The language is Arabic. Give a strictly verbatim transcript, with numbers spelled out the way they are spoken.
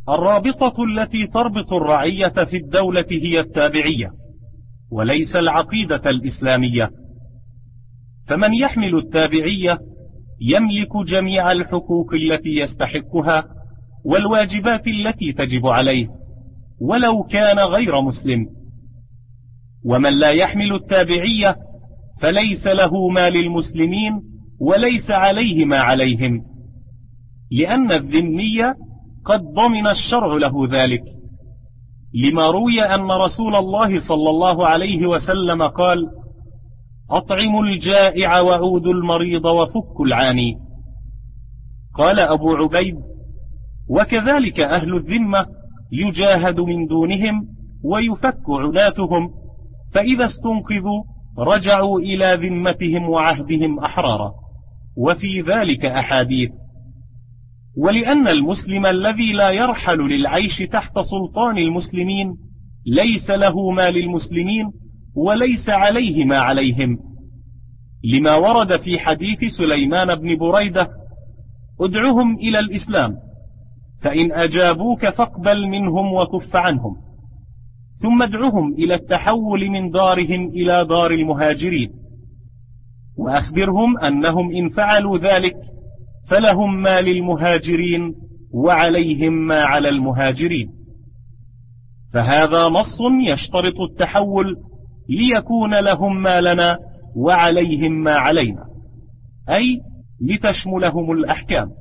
الرابطة التي تربط الرعية في الدولة هي التابعية، وليس العقيدة الإسلامية. فمن يحمل التابعية يملك جميع الحقوق التي يستحقها والواجبات التي تجب عليه ولو كان غير مسلم. ومن لا يحمل التابعية فليس له ما للمسلمين وليس عليه ما عليهم، لأن الذمي قد ضمن الشرع له ذلك، لما روي أن رسول الله صلى الله عليه وسلم قال: أطعموا الجائع وعودوا المريض وفكوا العاني. قال أبو عبيد: وكذلك أهل الذمة يجاهد من دونهم ويفك عناتهم، فإذا استنقذوا رجعوا إلى ذمتهم وعهدهم أحرارا. وفي ذلك أحاديث. ولأن المسلم الذي لا يرحل للعيش تحت سلطان المسلمين ليس له ما للمسلمين وليس عليه ما عليهم، لما ورد في حديث سليمان بن بريدة: ادعهم إلى الإسلام فإن أجابوك فاقبل منهم وكف عنهم، ثم ادعهم إلى التحول من دارهم إلى دار المهاجرين، وأخبرهم أنهم إن فعلوا ذلك فلهم ما للمهاجرين وعليهم ما على المهاجرين. فهذا نص يشترط التحول ليكون لهم ما لنا وعليهم ما علينا، أي لتشملهم الأحكام.